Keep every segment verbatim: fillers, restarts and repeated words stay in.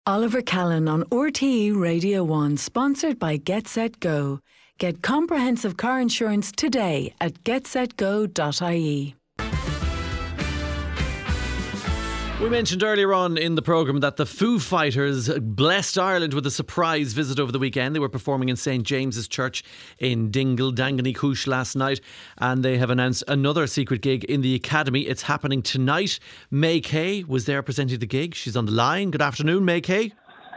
Oliver Callan on R T E Radio one, sponsored by Get Set Go. Get comprehensive car insurance today at get set go dot I E. We mentioned earlier on in the programme that the Foo Fighters blessed Ireland with a surprise visit over the weekend. They were performing in Saint James's Church in Dingle, Danganny last night, and they have announced another secret gig in the Academy. It's happening tonight. May Kay was there presenting the gig. She's on the line. Good afternoon, May Kay.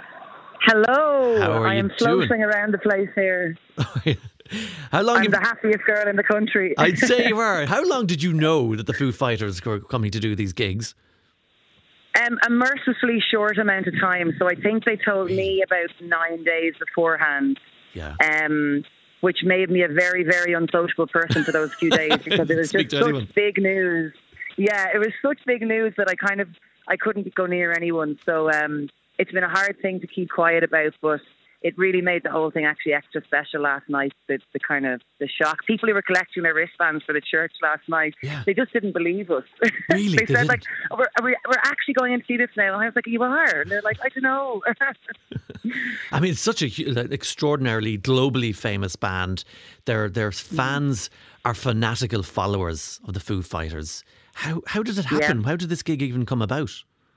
Hello. How are I you am doing? floating around the place here. How long? I'm have, the happiest girl in the country. I'd say you are. How long did you know that the Foo Fighters were coming to do these gigs? Um, a mercifully short amount of time. So I think they told me about nine days beforehand. Yeah. Um, which made me a very, very unsociable person for those few days because it was Speak just to such anyone. big news. Yeah, it was such big news that I kind of I couldn't go near anyone. So um, it's been a hard thing to keep quiet about, but it really made the whole thing actually extra special last night. The, the kind of the shock. People who were collecting their wristbands for the church last night, Yeah. they just didn't believe us. Really? they, They said didn't? like, oh, we're, are we, we're actually going in to see this now. And I was like, you are? And they're like, I don't know. I mean, it's such a hu- like, extraordinarily globally famous band. Their their fans are fanatical followers of the Foo Fighters. How how did it happen? Yeah. How did this gig even come about?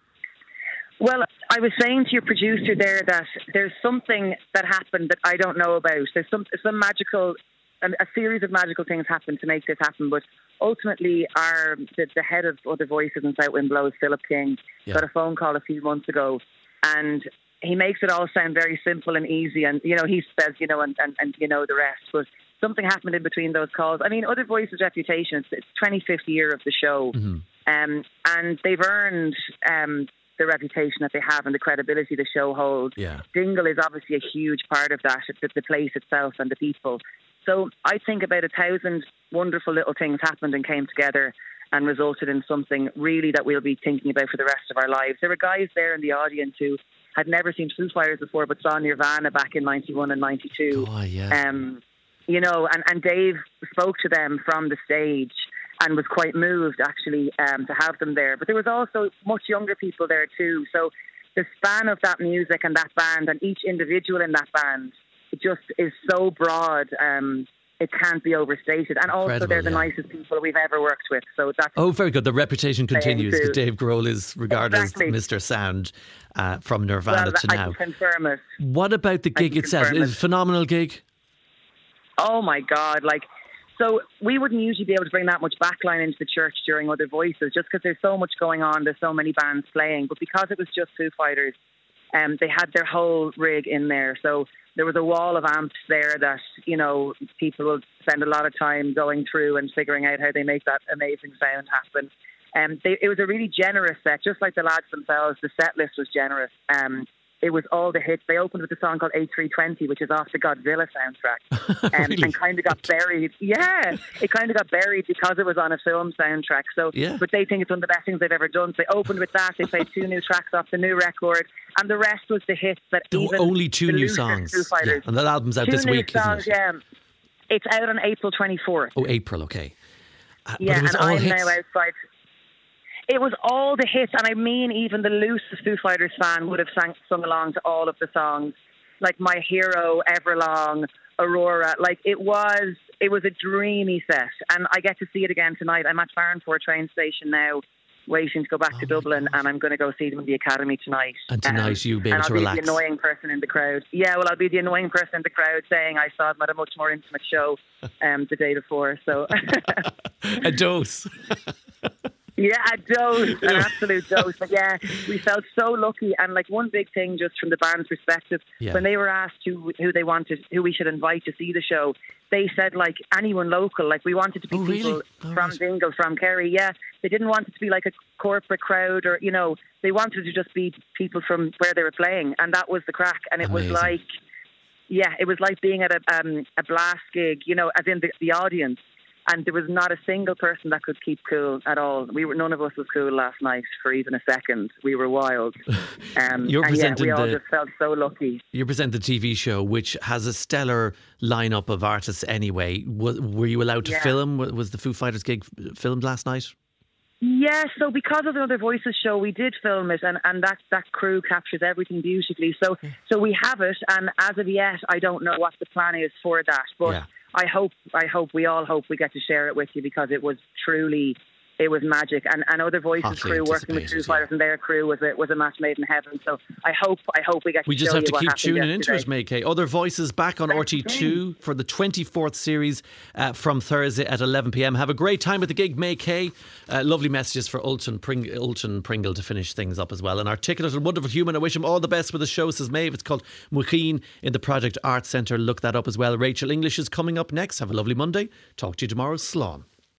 Well, I was saying to your producer there that there's something that happened that I don't know about. There's some some magical, a, a series of magical things happened to make this happen. But ultimately, our the, the head of Other Voices in South Wind Blows, Philip King, Yeah. got a phone call a few months ago, and he makes it all sound very simple and easy. And you know, he says, you know, and, and, and you know the rest. But something happened in between those calls. I mean, Other Voices' reputation, it's, it's twenty-fifth year of the show. Mm-hmm. Um, and they've earned um, the reputation that they have and the credibility the show holds. Yeah. Dingle is obviously a huge part of that, the, the place itself and the people. So I think about a thousand wonderful little things happened and came together and resulted in something really that we'll be thinking about for the rest of our lives. There were guys there in the audience who had never seen Foo Fighters before but saw Nirvana back in ninety-one and ninety-two. Oh, yeah. Um, you know, and, and Dave spoke to them from the stage and was quite moved, actually, um, to have them there. But there was also much younger people there, too. So the span of that music and that band and each individual in that band, it just is so broad, um, it can't be overstated. And also, Incredible, they're the yeah. nicest people we've ever worked with. So that's Oh, very good. The reputation continues because to- Dave Grohl is regarded Exactly. as Mister Sound uh, from Nirvana well, to I now. can confirm it. What about the I gig can itself? confirm It's it. a phenomenal gig. Oh my God! Like, so we wouldn't usually be able to bring that much backline into the church during Other Voices, just because there's so much going on. There's so many bands playing, but because it was just Foo Fighters, um, they had their whole rig in there. So there was a wall of amps there that you know people will spend a lot of time going through and figuring out how they make that amazing sound happen. Um, they, it was a really generous set, just like the lads themselves. The set list was generous. Um, It was all the hits. They opened with a song called A three twenty, which is off the Godzilla soundtrack, um, Really? and kind of got buried. Yeah, it kind of got buried because it was on a film soundtrack. So, Yeah. but they think it's one of the best things they've ever done. So they opened with that. They played two new tracks off the new record, and the rest was the hits that There were even only two the new looser songs. Foo Fighters. Yeah. And that album's out two this new week, songs. isn't it? Yeah, it's out on April twenty-fourth. Oh, April, okay. Uh, Yeah, but it was and all I'm hits. now outside. It was all the hits, and I mean, even the loosest Foo Fighters fan would have sang, sung along to all of the songs, like My Hero, Everlong, Aurora. Like it was, it was a dreamy set, and I get to see it again tonight. I'm at Farnford train station now, waiting to go back Oh to my Dublin, God. and I'm going to go see them in the Academy tonight. And tonight you'll be able and to I'll relax. be the annoying person in the crowd. Yeah, well, I'll be the annoying person in the crowd saying I saw them at a much more intimate show um, the day before. So. A dose. Yeah, a dose, an absolute dose. But yeah, we felt so lucky. And like one big thing, just from the band's perspective, Yeah. when they were asked who who they wanted, who we should invite to see the show, they said like anyone local. Like we wanted to be Oh, really? people All from right. Dingle, from Kerry. Yeah, they didn't want it to be like a corporate crowd, or you know, they wanted to just be people from where they were playing, and that was the crack. And it Amazing. was like, yeah, it was like being at a um, a blast gig, you know, as in the, the audience. And there was not a single person that could keep cool at all. We were none of us was cool last night for even a second. We were wild. Um, You're and yeah, presenting we all the- just felt so lucky. You present the T V show, which has a stellar lineup of artists anyway. W- were you allowed to Yeah. film? W- Was the Foo Fighters gig filmed last night? Yeah, so because of the Other Voices show, we did film it, and, and that, that crew captures everything beautifully. So so we have it, and as of yet, I don't know what the plan is for that. But Yeah. I hope, I hope, we all hope we get to share it with you, because it was truly, it was magic. And, and Other Voices Hotly crew working with anticipated, Foo Fighters yeah. and their crew was a, was a match made in heaven. So I hope, I hope we get to We just show have you to what keep happened tuning into yesterday. it, May Kay. Other Voices back on That's R T two the for the twenty-fourth series uh, from Thursday at eleven p.m. Have a great time at the gig, May Kay. Uh, lovely messages for Ulton, Pring- Ulton Pringle to finish things up as well. And articulate and wonderful human. I wish him all the best with the show, says Maeve. It's called Muchin in the Project Arts Centre. Look that up as well. Rachel English is coming up next. Have a lovely Monday. Talk to you tomorrow. Slán.